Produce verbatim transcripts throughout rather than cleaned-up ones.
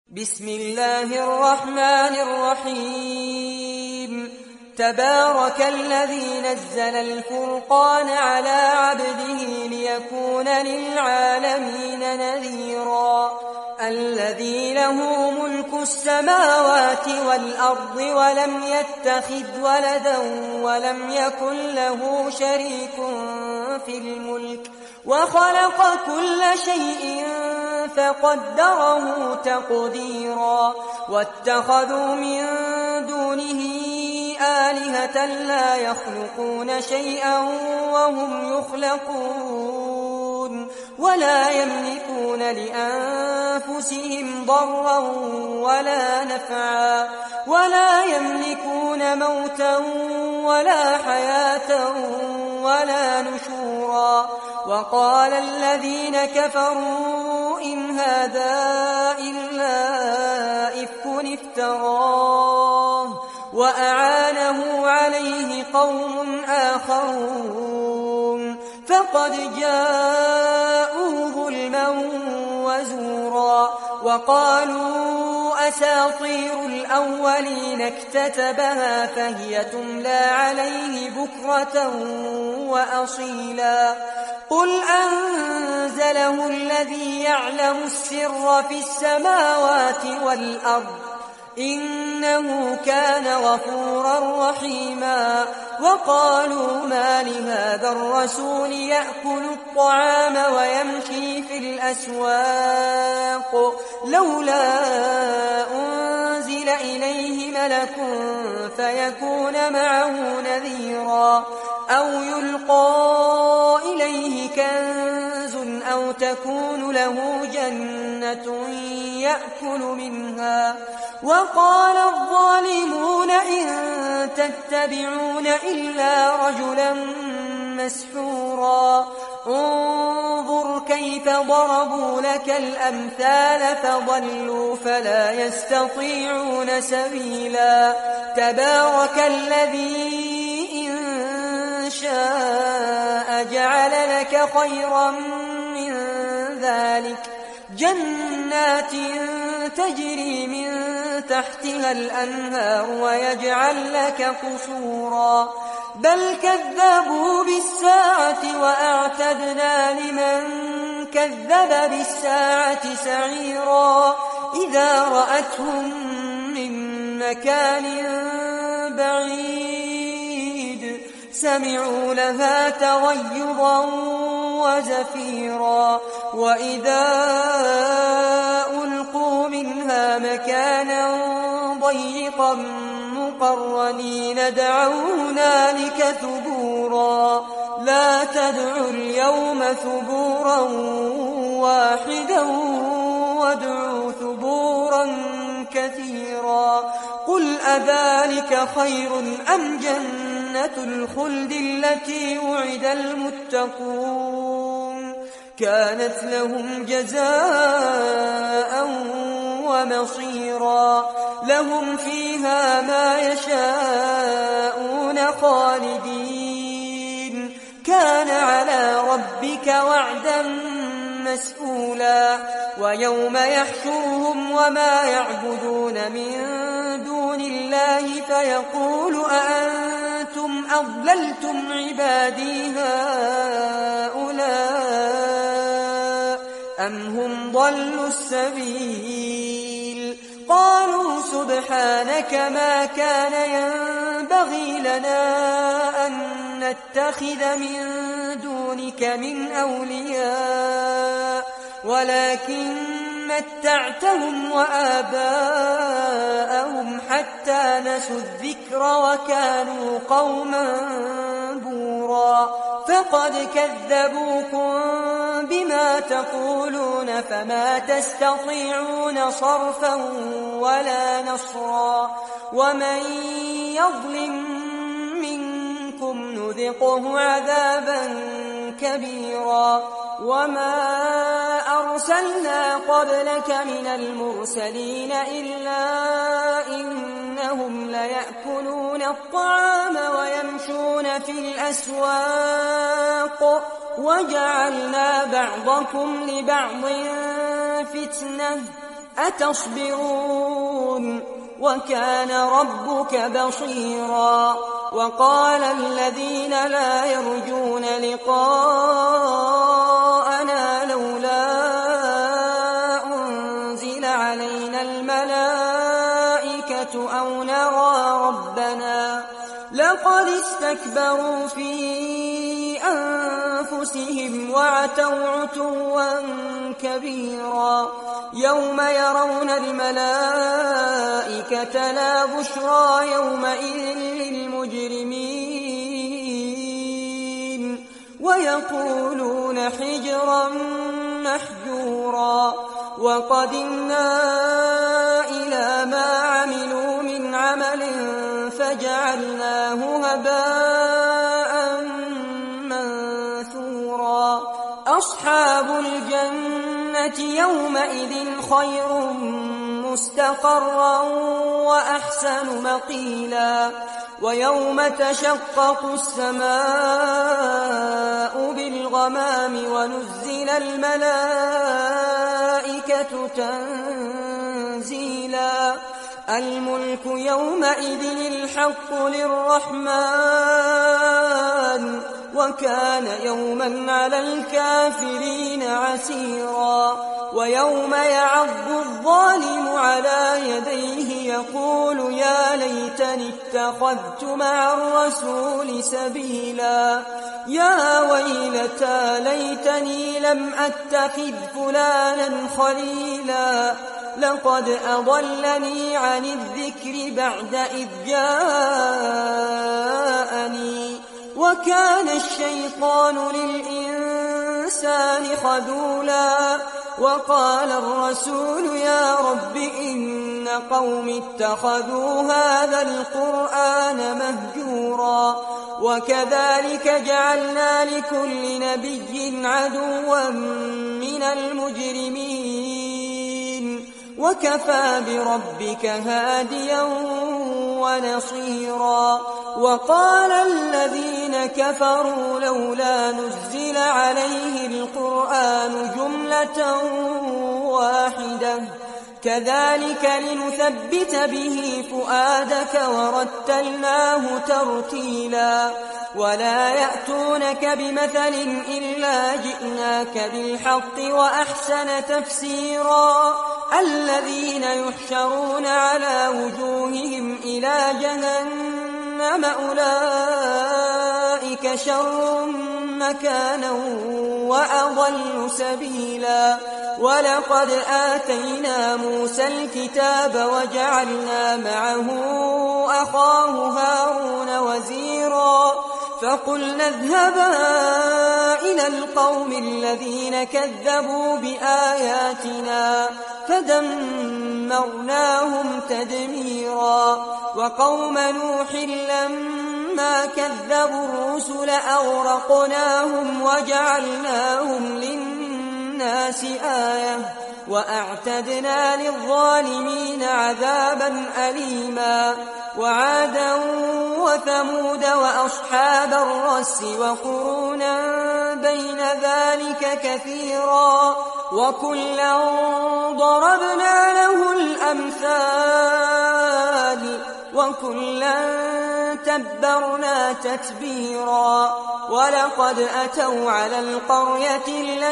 بسم الله الرحمن الرحيم تبارك الذي نزل الفرقان على عبده ليكون للعالمين نذيرا الذي له ملك السماوات والأرض ولم يتخذ ولدا ولم يكن له شريك في الملك وخلق كل شيء فقدره تقديرا واتخذوا من دونه آلهة لا يخلقون شيئا وهم يخلقون ولا يملكون لأنفسهم ضرا ولا نفعا ولا يملكون موتا ولا حياة ولا نشورا وقال الذين كفروا إن هذا إلا إفك افتراه وأعانه عليه قوم آخرون فقد جاءوا ظلما وزورا وقالوا أساطير الأولين اكتتبها فهي تملى عليه بكرة وأصيلا قل أنزله الذي يعلم السر في السماوات والأرض إنه كان غفورا رحيما وقالوا ما لهذا الرسول يأكل الطعام ويمشي في الأسواق لولا أنزل إليه ملك فيكون معه نذيرا أو يلقى إليه كنز أو تكون له جنة يأكل منها وقال الظالمون إن تتبعون إلا رجلا مسحورا انظر كيف ضربوا لك الأمثال فضلوا فلا يستطيعون سبيلا تبارك الذي إن شاء جعل لك خيرا من ذلك جنات تجري من تحتها الأنهار ويجعل لك قصورا بل كذبوا بالساعة وأعتدنا لمن كذب بالساعة سعيرا إذا رأتهم من مكان بعيد سمعوا لها تغيظا وزفيرا وإذا ألقوا منها مكانا ضيقا مقرنين دعوا هنالك ثبورا لا تدعوا اليوم ثبورا واحدا وادعوا ثبورا كثيرا قل أذلك خير أم جنة الخلد التي وعد المتقون كانت لهم جزاء ومصيرا لهم فيها ما يشاءون خالدين كان على ربك وعدا مسئولا ويوم يحشرهم وما يعبدون من دون الله فيقول أأنتم أضللتم عبادي هؤلاء أم هم ضلوا السبيل قالوا سبحانك ما كان ينبغي لنا أن نتخذ من دونك من أولياء ولكن متعتهم وآباءهم حتى نسوا الذكر وكانوا قوما بورا فقد كذبوكم بما تقولون فما تستطيعون صرفا ولا نصرا ومن يظلم منكم نذقه عذابا كبيرا وما أرسلنا قبلك من المرسلين إلا إنهم ليأكلون الطعام ويمشون في الأسواق وجعلنا بعضكم لبعض فتنة أتصبرون وكان ربك بصيرا وقال الذين لا يرجون لقاءنا لولا أنزل علينا الملائكة أو نرى ربنا لقد استكبروا في أنفسهم وعتوا عتوا كبيرا يوم يرون الملائكة لا بشرى يومئذ للمجرمين ويقولون حجرا محجورا وقدمنا إلى ما عملوا من عمل فجعلناه هباء منثورا أصحاب الجنة يومئذ خير مستقرا وأحسن مقيلا ويوم تشقق السماء بالغمام ونزل الملائكة تنزيلا الملك يومئذ الحق للرحمن وكان يوما على الكافرين عسيرا ويوم يعض الظالم على يديه يقول يا ليتني اتخذت مع الرسول سبيلا يا ويلتى ليتني لم أتخذ فلانا خليلا لقد أضلني عن الذكر بعد إذ جاءني وكان الشيطان للإنسان خذولا وقال الرسول يا رب إن قوم اتخذوا هذا القرآن مهجورا وكذلك جعلنا لكل نبي عدوا من المجرمين وكفى بربك هاديا ونصيرا وقال الذين كفروا لولا نزل عليه القرآن جملة واحدة كذلك لنثبت به فؤادك ورتلناه ترتيلا ولا يأتونك بمثل إلا جئناك بالحق وأحسن تفسيرا الذين يحشرون على وجوههم إلى جهنم أولئك شر مكانا وأضل سبيلا ولقد آتينا موسى الكتاب وجعلنا معه أخاه هارون وزيرا فقلنا اذهبا إلى القوم الذين كذبوا بآياتنا فدمرناهم تدميرا وقوم نوح لما كذبوا الرسل أغرقناهم وجعلناهم للناس آية وأعتدنا للظالمين عذابا أليما وعادا وثمود وأصحاب الرس وقرونا بين ذلك كثيرا وكلا ضربنا له الأمثال وكلا تبرنا تتبيرا ولقد أتوا على القرية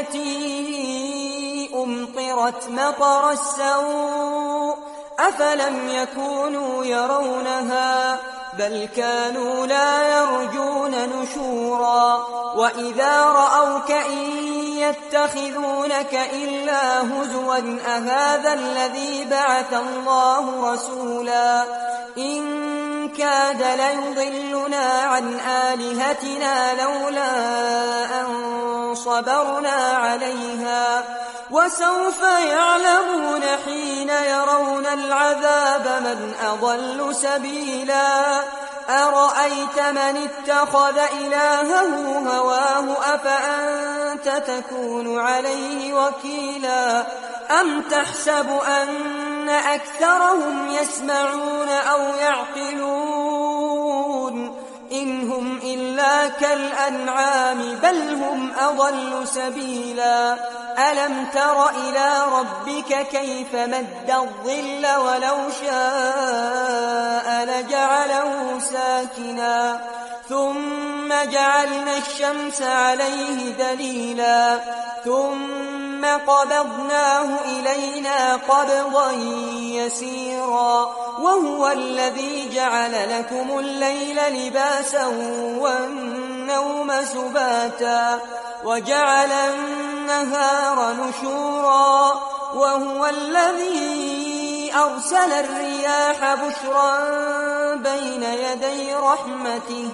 التي أمطرت مطر السوء أفلم يكونوا يرونها بل كانوا لا يرجون نشورا وإذا رأوك إن يتخذونك إلا هزوا أهذا الذي بعث الله رسولا إن كاد ليضلنا عن آلهتنا لولا أن صبرنا عليها وسوف يعلمون حين يرون العذاب من أضل سبيلا أرأيت من اتخذ إلهه هواه أفأنت تكون عليه وكيلا أم تحسب أن أكثرهم يسمعون أو يعقلون إن هم إلا كالأنعام بل هم أضل سبيلا ألم تر إلى ربك كيف مد الظل ولو شاء لجعله ساكنا ثم جعلنا الشمس عليه دليلا ثم قبضناه إلينا قبضا يسيرا وهو الذي جعل لكم الليل لباسا والنوم سباتا وجعل النهار نشورا وهو الذي أرسل الرياح بشرا بين يدي رحمته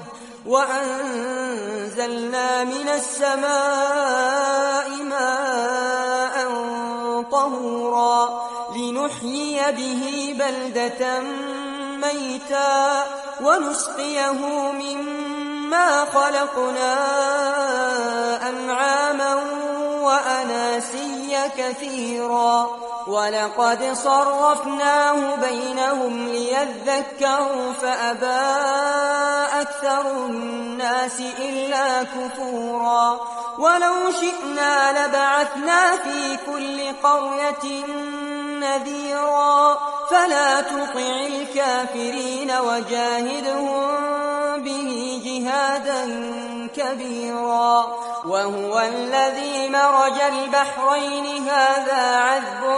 وأنزلنا من السماء ماء طهورا لنحيي به بلدة ميتا ونسقيه مما خلقنا أنعاما وأناسيا كثيرا ولقد صرفناه بينهم ليذكروا فأبى أكثر الناس إلا كفورا ولو شئنا لبعثنا في كل قرية نذيرا فلا تطع الكافرين وجاهدهم به جهادا كبيرا وهو الذي مرج البحرين هذا عذب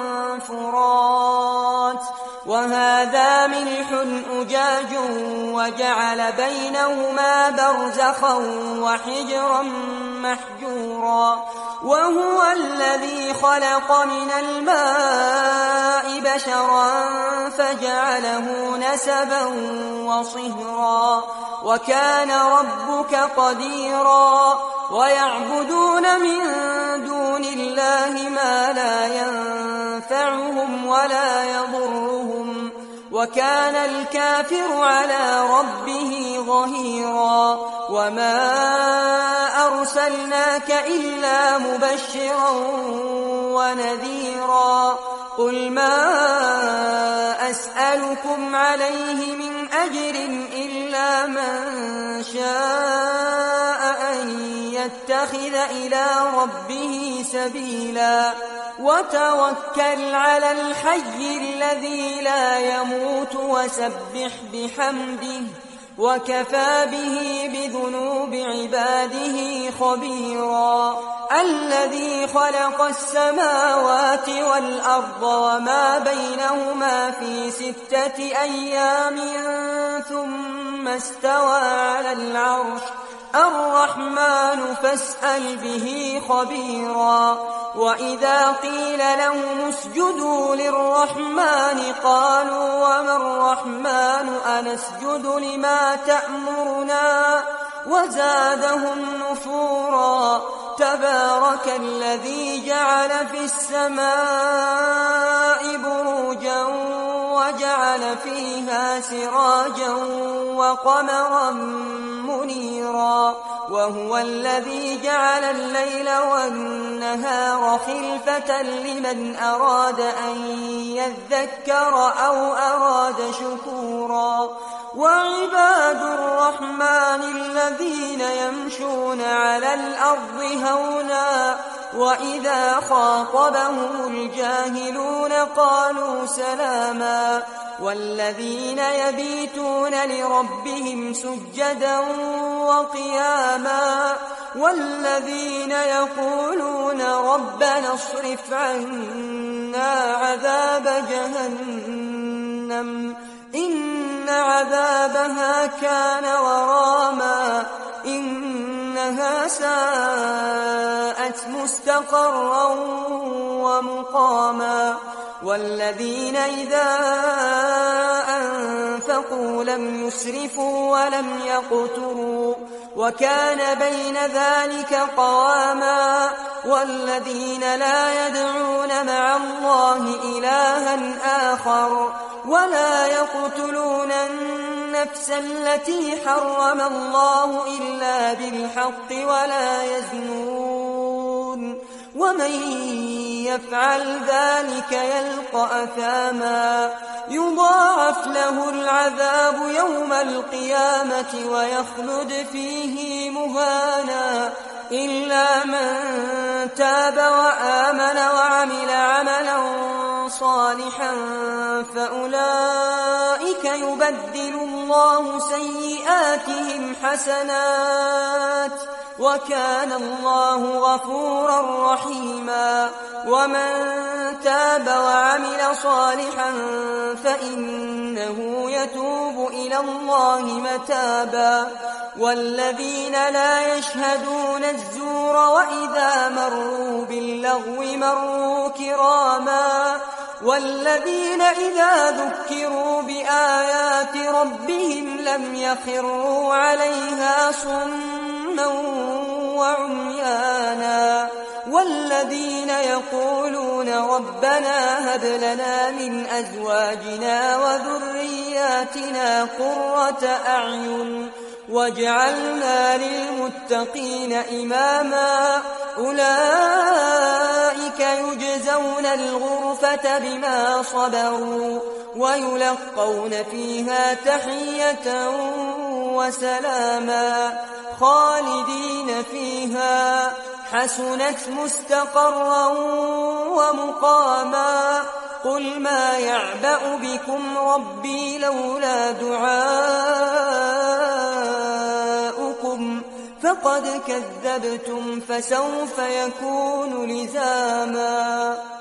فرات وهذا ملح أجاج وجعل بينهما برزخا وحجرا محجورا وهو الذي خلق من الماء بشرا فجعله نسبا وصهرا وكان ربك قديرا ويعبدون من دون الله ما لا ينفعهم ولا يضرهم وكان الكافر على ربه ظهيرا وما أرسلناك إلا مبشرا ونذيرا قل ما أسألكم عليه من أجر إلا من شاء أن يتخذ إلى ربه سبيلا وتوكل على الحي الذي لا يموت وسبح بحمده وكفى به بذنوب عباده خبيرا الذي خلق السماوات والأرض وما بينهما في ستة أيام ثم استوى على العرش الرحمن فاسأل به خبيرا وإذا قيل لهم اسجدوا للرحمن قالوا وما الرحمن أنسجد لما تأمرنا وزادهم نفورا تبارك الذي جعل في السماء بروجا وجعل فيها سراجا وقمرا منيرا وهو الذي جعل الليل والنهار خلفة لمن أراد أن يذكر أو أراد شكورا وعباد الرحمن الذين يمشون على الأرض هونا وإذا خاطبهم الجاهلون قالوا سلاما والذين يبيتون لربهم سجدا وقياما والذين يقولون ربنا اصرف عنا عذاب جهنم إن عذابها كان غراما إنها ساءت مستقرا ومقاما والذين إذا أنفقوا لم يسرفوا ولم يقتروا وكان بين ذلك قواما والذين لا يدعون مع الله إلها آخر ولا يقتلون النفس التي حرم الله إلا بالحق ولا يزنون ومن يفعل ذلك يلقى أثاما يضاعف له العذاب يوم القيامة ويخلد فيه مهانا إلا من تاب وآمن وعمل عملا صالحا فأولئك يبدل الله سيئاتهم حسنات وكان الله غفورا رحيما. ومن تاب وعمل صالحا فإنه يتوب إلى الله متابا. والذين لا يشهدون الزور وإذا مروا باللغو مروا كراما. والذين إذا ذكروا بآيات ربهم لم يخروا عليها صما وعميانا. والذين يقولون ربنا هب لنا من أزواجنا وذرياتنا قرة أعين واجعلنا للمتقين إماما. أولئك يجزون الغرفة بما صبروا ويلقون فيها تحية وسلاما خالدين فيها حسنت مستقرا ومقاما. قل ما يعبأ بكم ربي لولا دعاؤكم فقد كذبتم فسوف يكون لزاما.